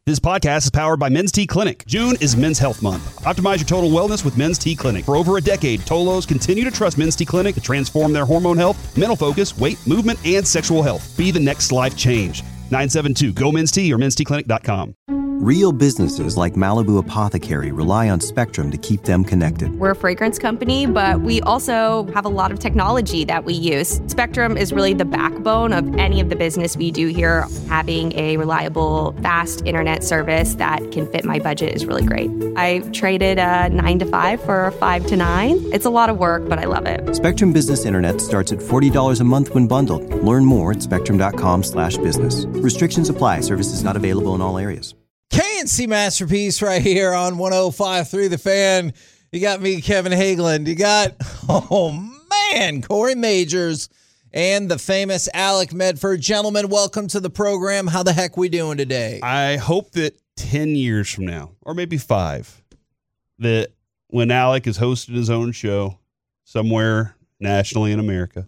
This podcast is powered by Men's T Clinic. June is Men's Health Month. Optimize your total wellness with Men's T Clinic. For over a decade, Tolos continue to trust Men's T Clinic to transform their hormone health, mental focus, weight, movement, and sexual health. Be the next life change. 972-GO-MEN'S-T or mensteclinic.com. Real businesses like Malibu Apothecary rely on Spectrum to keep them connected. We're a fragrance company, but we also have a lot of technology that we use. Spectrum is really the backbone of any of the business we do here. Having a reliable, fast internet service that can fit my budget is really great. I traded a 9 to 5 for a 5 to 9. It's a lot of work, but I love it. Spectrum Business Internet starts at $40 a month when bundled. Learn more at spectrum.com/business. Restrictions apply. Services not available in all areas. K&C Masterpiece right here on 105.3 The Fan. You got me, Kevin Hageland. You got, Corey Majors and the famous Alec Medford. Gentlemen, welcome to the program. How the heck we doing today? I hope that 10 years from now, or maybe 5, that when Alec has hosted his own show somewhere nationally in America,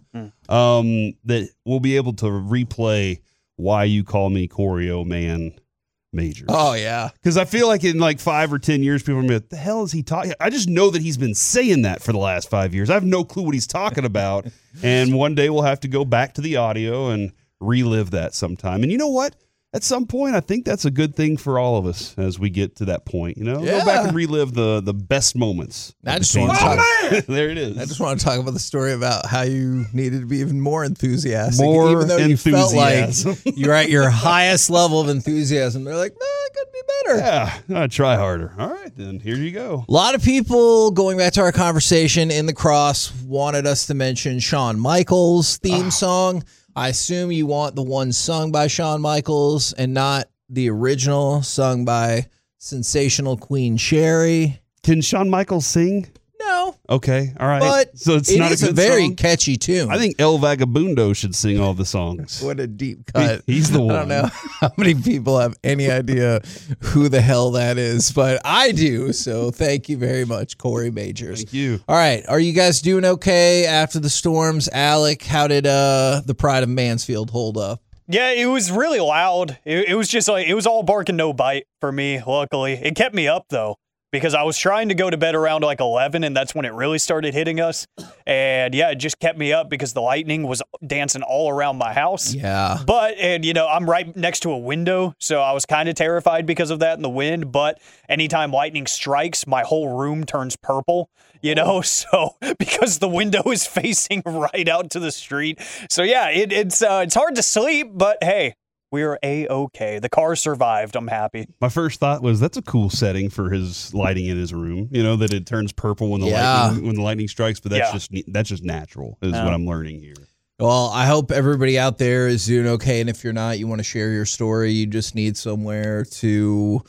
that we'll be able to replay Why You Call Me Corey Man Majors. Oh, yeah. Because I feel like in like 5 or 10 years, people are going to be like, the hell is he talking? I just know that he's been saying that for the last 5 years. I have no clue what he's talking about. And one day we'll have to go back to the audio and relive that sometime. And you know what? At some point, I think that's a good thing for all of us as we get to that point. You know, Yeah. go back and relive the best moments. I just want to talk. There it is. I just want to talk about the story about how you needed to be even more enthusiastic. More even though you felt enthusiasm. like you're at your highest level of enthusiasm. They're like, it could be better. Yeah, I try harder. All right, then here you go. A lot of people, going back to our conversation in the cross, wanted us to mention Shawn Michaels' theme song. I assume you want the one sung by Shawn Michaels and not the original sung by sensational Queen Sherry. Can Shawn Michaels sing? No. Okay, all right. But so it's it not is a a good very song? catchy tune. I think El Vagabundo should sing all the songs. What a deep cut. He's the one. I don't know how many people have any idea who the hell that is, but I do. So thank you very much, Corey Majors. Thank you. All right. Are you guys doing okay after the storms? Alec, how did the Pride of Mansfield hold up? Yeah, it was really loud. It was just like, it was all bark and no bite for me, luckily. It kept me up, though, because I was trying to go to bed around like 11, and that's when it really started hitting us. And yeah, it just kept me up because the lightning was dancing all around my house. Yeah. But, and you know, I'm right next to a window, so I was kind of terrified because of that and the wind. But anytime lightning strikes, my whole room turns purple, you know, so because the window is facing right out to the street. So yeah, it's hard to sleep, but hey, we're A-okay. The car survived. I'm happy. My first thought was that's a cool setting for his lighting in his room. You know, that it turns purple when the lightning strikes, but that's just natural is what I'm learning here. Well, I hope everybody out there is doing okay. And if you're not, you want to share your story, you just need somewhere to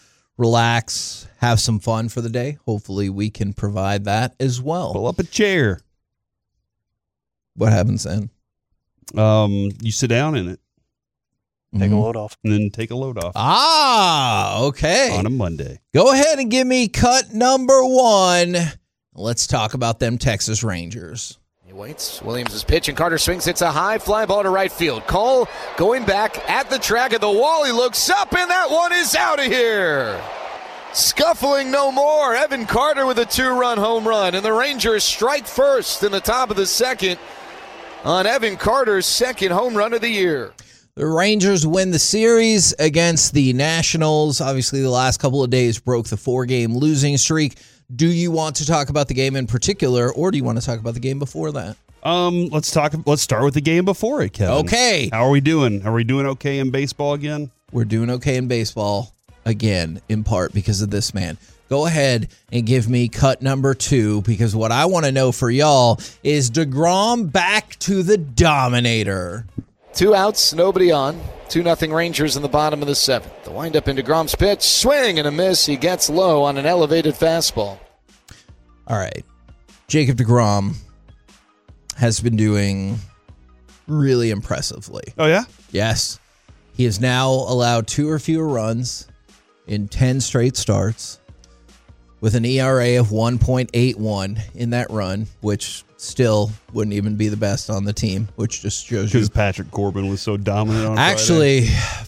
relax, have some fun for the day. Hopefully we can provide that as well. Pull up a chair. What happens then? You sit down in it. Take a load off. And then take a load off. Okay. On a Monday. Go ahead and give me cut number 1. Let's talk about them Texas Rangers. He waits. Williams' pitch, and Carter swings. It's a high fly ball to right field. Cole going back at the track of the wall. He looks up, and that one is out of here. Scuffling no more. Evan Carter with a 2-run home run, and the Rangers strike first in the top of the second on Evan Carter's second home run of the year. The Rangers win the series against the Nationals. Obviously, the last couple of days broke the 4-game losing streak. Do you want to talk about the game in particular, or do you want to talk about the game before that? Let's start with the game before it, Kevin. Okay. How are we doing? Are we doing okay in baseball again? We're doing okay in baseball again, in part because of this man. Go ahead and give me cut number 2, because what I want to know for y'all is DeGrom back to the Dominator. 2 outs, nobody on. 2-0 Rangers in the bottom of the 7th. The windup into DeGrom's pitch, swing and a miss. He gets low on an elevated fastball. All right. Jacob DeGrom has been doing really impressively. Oh, yeah? Yes. He has now allowed 2 or fewer runs in 10 straight starts with an ERA of 1.81 in that run, which still wouldn't even be the best on the team, which just shows you. Because Patrick Corbin was so dominant on Actually, Friday. Patrick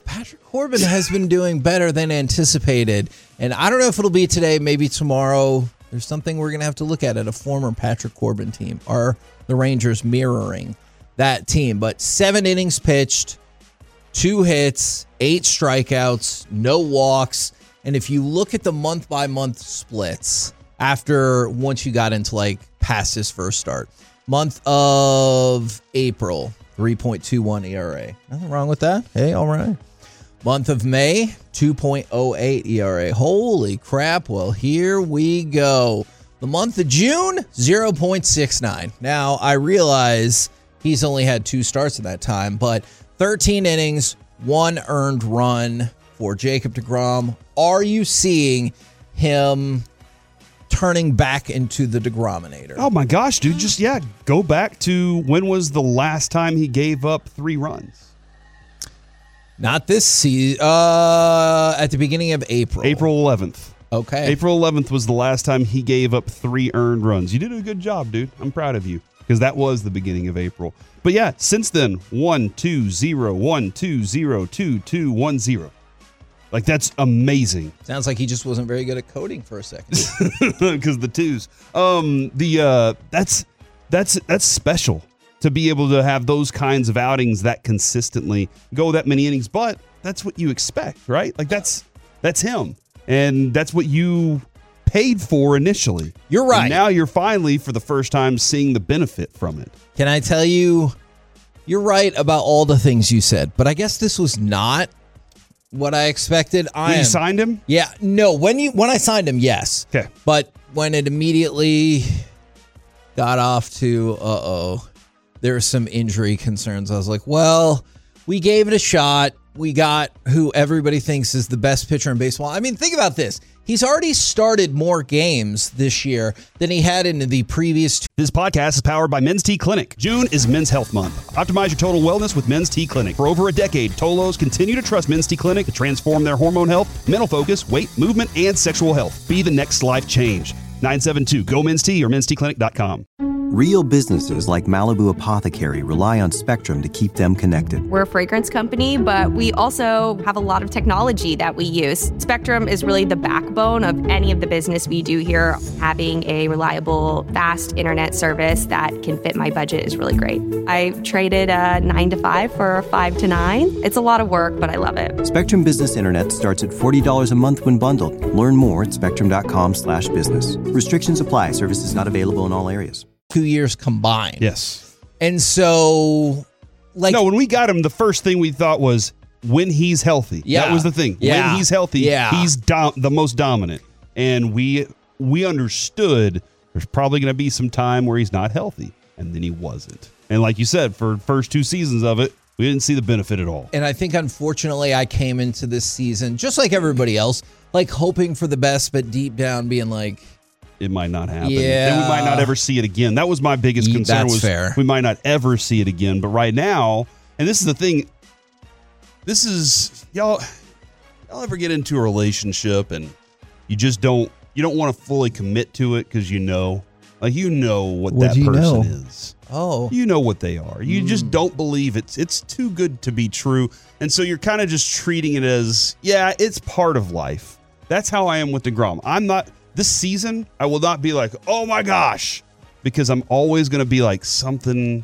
Corbin has been doing better than anticipated. And I don't know if it'll be today, maybe tomorrow. There's something we're going to have to look at a former Patrick Corbin team. Are the Rangers mirroring that team? But 7 innings pitched, 2 hits, 8 strikeouts, no walks. And if you look at the month-by-month splits once you got into like past his first start, month of April, 3.21 ERA. Nothing wrong with that. Hey, all right. Month of May, 2.08 ERA. Holy crap. Well, here we go. The month of June, 0.69. Now, I realize he's only had 2 starts at that time, but 13 innings, 1 earned run for Jacob deGrom. Are you seeing him turning back into the DeGrominator? Oh my gosh, dude. Just, go back to when was the last time he gave up 3 runs? Not this season. At the beginning of April. April 11th. Okay. April 11th was the last time he gave up 3 earned runs. You did a good job, dude. I'm proud of you because that was the beginning of April. But yeah, since then, 1-2-0, 1-2-0, 2-2-1-0. Like, that's amazing. Sounds like he just wasn't very good at coding for a second. Because the 2s. That's special to be able to have those kinds of outings that consistently go that many innings. But that's what you expect, right? Like, that's him. And that's what you paid for initially. You're right. And now you're finally, for the first time, seeing the benefit from it. Can I tell you, you're right about all the things you said, but I guess this was not what I expected. When you signed him? Yeah. No, when I signed him, yes. Okay. But when it immediately got off to, there were some injury concerns. I was like, well, we gave it a shot. We got who everybody thinks is the best pitcher in baseball. I mean, think about this. He's already started more games this year than he had in the previous 2. This podcast is powered by Men's T Clinic. June is Men's Health Month. Optimize your total wellness with Men's T Clinic. For over a decade, Tolos continue to trust Men's T Clinic to transform their hormone health, mental focus, weight, movement, and sexual health. Be the next life change. 972-GO-MEN'S T or mensteclinic.com. Real businesses like Malibu Apothecary rely on Spectrum to keep them connected. We're a fragrance company, but we also have a lot of technology that we use. Spectrum is really the backbone of any of the business we do here. Having a reliable, fast internet service that can fit my budget is really great. I traded a 9 to 5 for a 5 to 9. It's a lot of work, but I love it. Spectrum Business Internet starts at $40 a month when bundled. Learn more at spectrum.com/business. Restrictions apply. Services not available in all areas. 2 years combined. Yes. And so, like, no, when we got him, the first thing we thought was when he's healthy. Yeah. That was the thing. Yeah. When he's healthy, Yeah. he's the most dominant. And we understood there's probably going to be some time where he's not healthy. And then he wasn't. And like you said, for the first 2 seasons of it, we didn't see the benefit at all. And I think, unfortunately, I came into this season, just like everybody else, like hoping for the best, but deep down being like, it might not happen. Yeah. And we might not ever see it again. That was my biggest concern. That's was fair. We might not ever see it again. But right now, and this is the thing, this is, y'all ever get into a relationship and you just don't want to fully commit to it because you know what that person is. Oh. You know what they are. You just don't believe it's too good to be true. And so you're kind of just treating it as, yeah, it's part of life. That's how I am with DeGrom. This season, I will not be like, oh my gosh, because I'm always going to be like something.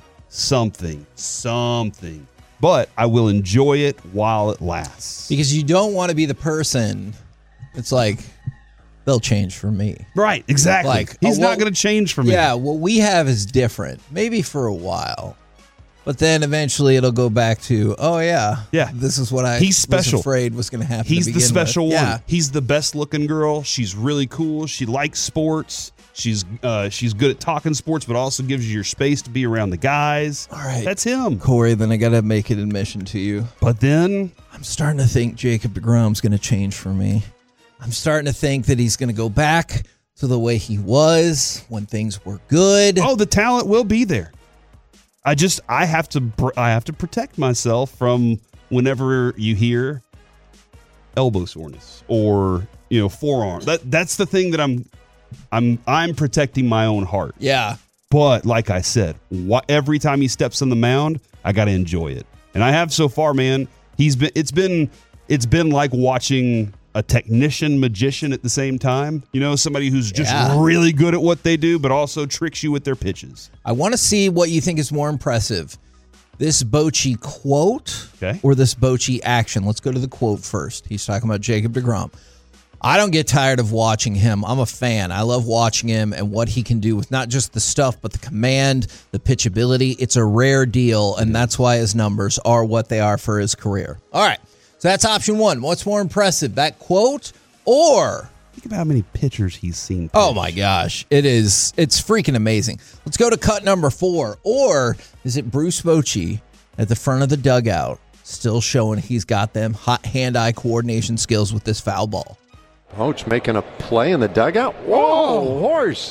But I will enjoy it while it lasts. Because you don't want to be the person, it's like, they'll change for me. Right, exactly. Like, he's not going to change for me. Yeah, what we have is different. Maybe for a while. But then eventually it'll go back to, oh yeah, this is what he's special. was afraid was going to happen. He's the special one. Yeah. He's the best looking girl. She's really cool. She likes sports. She's good at talking sports, but also gives you your space to be around the guys. All right, that's him, Corey. Then I got to make an admission to you. But then I'm starting to think Jacob deGrom's going to change for me. I'm starting to think that he's going to go back to the way he was when things were good. Oh, the talent will be there. I have to protect myself from whenever you hear elbow soreness or forearm. That's the thing that I'm protecting my own heart. Yeah. But like I said, every time he steps on the mound, I got to enjoy it, and I have so far, man. It's been it's been like watching a technician magician at the same time. You know, somebody who's just really good at what they do, but also tricks you with their pitches. I want to see what you think is more impressive. This Bochy quote or this Bochy action. Let's go to the quote first. He's talking about Jacob deGrom. I don't get tired of watching him. I'm a fan. I love watching him and what he can do with not just the stuff, but the command, the pitchability. It's a rare deal, and that's why his numbers are what they are for his career. All right, so that's option one. What's more impressive, that quote or... Think about how many pitchers he's seen. Oh, my gosh. It's freaking amazing. Let's go to cut number 4. Or is it Bruce Bochy at the front of the dugout still showing he's got them hot hand-eye coordination skills with this foul ball? Boch making a play in the dugout. Whoa, horse.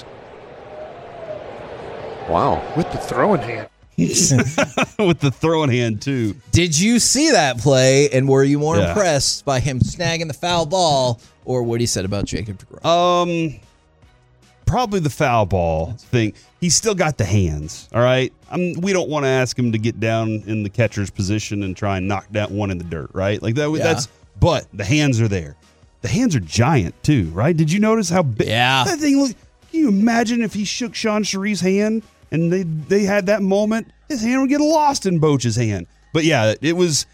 Wow. With the throwing hand. With the throwing hand, too. Did you see that play, and were you more impressed by him snagging the foul ball or what he said about Jacob deGrom? Probably the foul ball thing. He's still got the hands, all right? We don't want to ask him to get down in the catcher's position and try and knock down one in the dirt, right? Like that's. But the hands are there. The hands are giant, too, right? Did you notice how big that thing looked? Can you imagine if he shook Sean Cherie's hand and they had that moment? His hand would get lost in Boch's hand. But, yeah, it was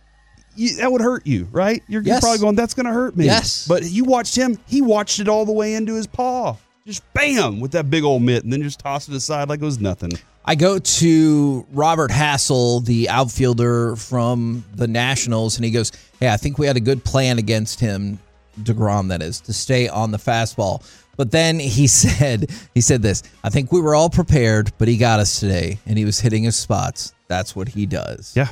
– that would hurt you, right? You're probably going, that's going to hurt me. Yes. But you watched him. He watched it all the way into his paw. Just bam, with that big old mitt, and then just toss it aside like it was nothing. I go to Robert Hassel, the outfielder from the Nationals, and he goes, hey, I think we had a good plan against him, deGrom, that is, to stay on the fastball. But then he said this, I think we were all prepared, but he got us today, and he was hitting his spots. That's what he does. Yeah.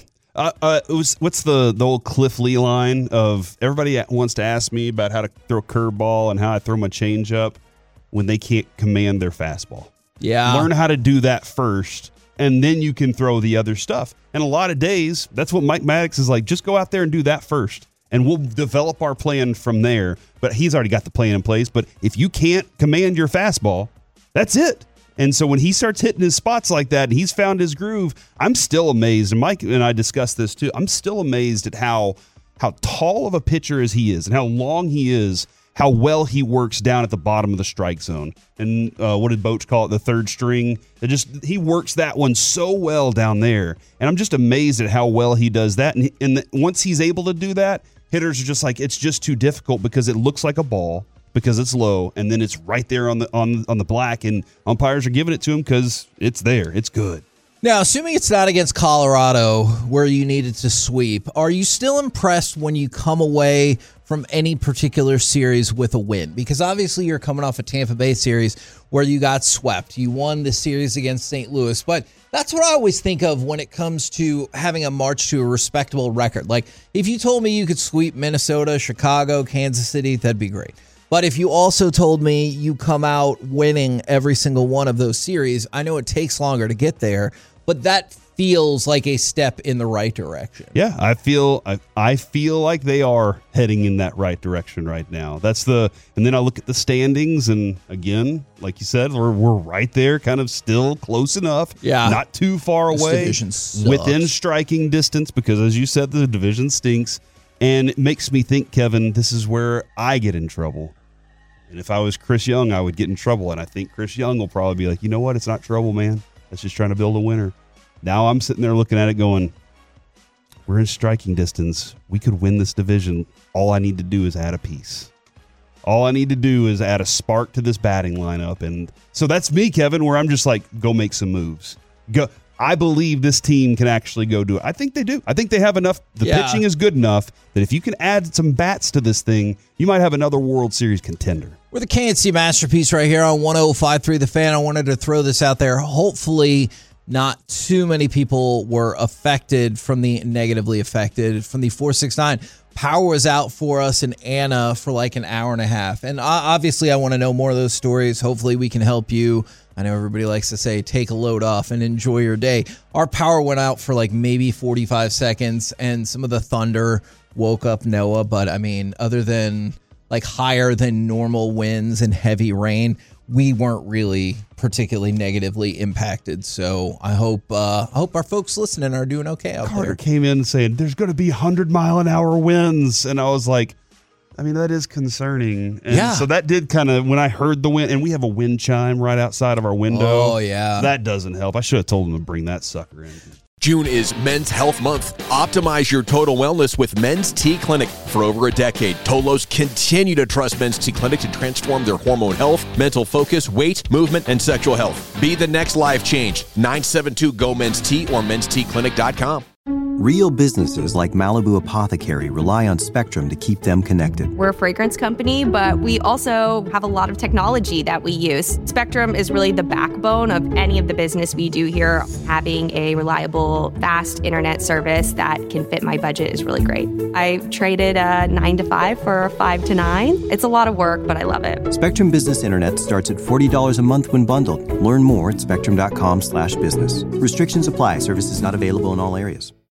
What's the old Cliff Lee line of everybody wants to ask me about how to throw a curveball and how I throw my changeup when they can't command their fastball. Yeah. Learn how to do that first, and then you can throw the other stuff. And a lot of days, that's what Mike Maddox is like. Just go out there and do that first, and we'll develop our plan from there. But he's already got the plan in place. But if you can't command your fastball, that's it. And so when he starts hitting his spots like that and he's found his groove, I'm still amazed. And Mike and I discussed this too. I'm still amazed at how tall of a pitcher as he is and how long he is, how well he works down at the bottom of the strike zone. And what did Boch call it? The third string. He works that one so well down there. And I'm just amazed at how well he does that. And once he's able to do that, hitters are just like, it's just too difficult because it looks like a ball because it's low, and then it's right there on the black, and umpires are giving it to him because it's there. It's good. Now, assuming it's not against Colorado where you needed to sweep, are you still impressed when you come away from any particular series with a win? Because obviously you're coming off a Tampa Bay series where you got swept. You won the series against St. Louis, but that's what I always think of when it comes to having a march to a respectable record. Like, if you told me you could sweep Minnesota, Chicago, Kansas City, that'd be great. But if you also told me you come out winning every single one of those series, I know it takes longer to get there, but that feels like a step in the right direction. Yeah, I feel like they are heading in that right direction right now. And then I look at the standings, and again, like you said, we're right there, kind of still close enough. Yeah, not too far away, division sucks. Within striking distance, because as you said, the division stinks, and it makes me think, Kevin, this is where I get in trouble. And if I was Chris Young, I would get in trouble, and I think Chris Young will probably be like, you know what, it's not trouble, man. That's just trying to build a winner. Now I'm sitting there looking at it going, we're in striking distance. We could win this division. All I need to do is add a piece. All I need to do is add a spark to this batting lineup. And so that's me, Kevin, where I'm just like, go make some moves. Go. I believe this team can actually go do it. I think they do. I think they have enough. The pitching is good enough that if you can add some bats to this thing, you might have another World Series contender. We're the KNC Masterpiece right here on 105.3 The Fan. I wanted to throw this out there. Hopefully not too many people were affected from the negatively affected from the 469. Power was out for us in Anna for like an hour and a half. And obviously I want to know more of those stories. Hopefully we can help you. I know everybody likes to say, take a load off and enjoy your day. Our power went out for like maybe 45 seconds, and some of the thunder woke up Noah. But I mean, other than like higher than normal winds and heavy rain, we weren't really particularly negatively impacted. So I hope our folks listening are doing okay out Carter there. came in saying there's going to be 100-mile-an-hour winds, and I was like, I mean, that is concerning. And Yeah. so that did kind of, when I heard the wind, and we have a wind chime right outside of our window. Oh, yeah. That doesn't help. I should have told him to bring that sucker in. June is Men's Health Month. Optimize your total wellness with Men's T Clinic. For over a decade, Tolos continue to trust Men's T Clinic to transform their hormone health, mental focus, weight, movement, and sexual health. Be the next life change. 972-GO-MEN'S-T or menstclinic.com. Real businesses like Malibu Apothecary rely on Spectrum to keep them connected. We're a fragrance company, but we also have a lot of technology that we use. Spectrum is really the backbone of any of the business we do here. Having a reliable, fast internet service that can fit my budget is really great. I traded a 9 to 5 for a 5 to 9. It's a lot of work, but I love it. Spectrum Business Internet starts at $40 a month when bundled. Learn more at spectrum.com/business. Restrictions apply. Services not available in all areas.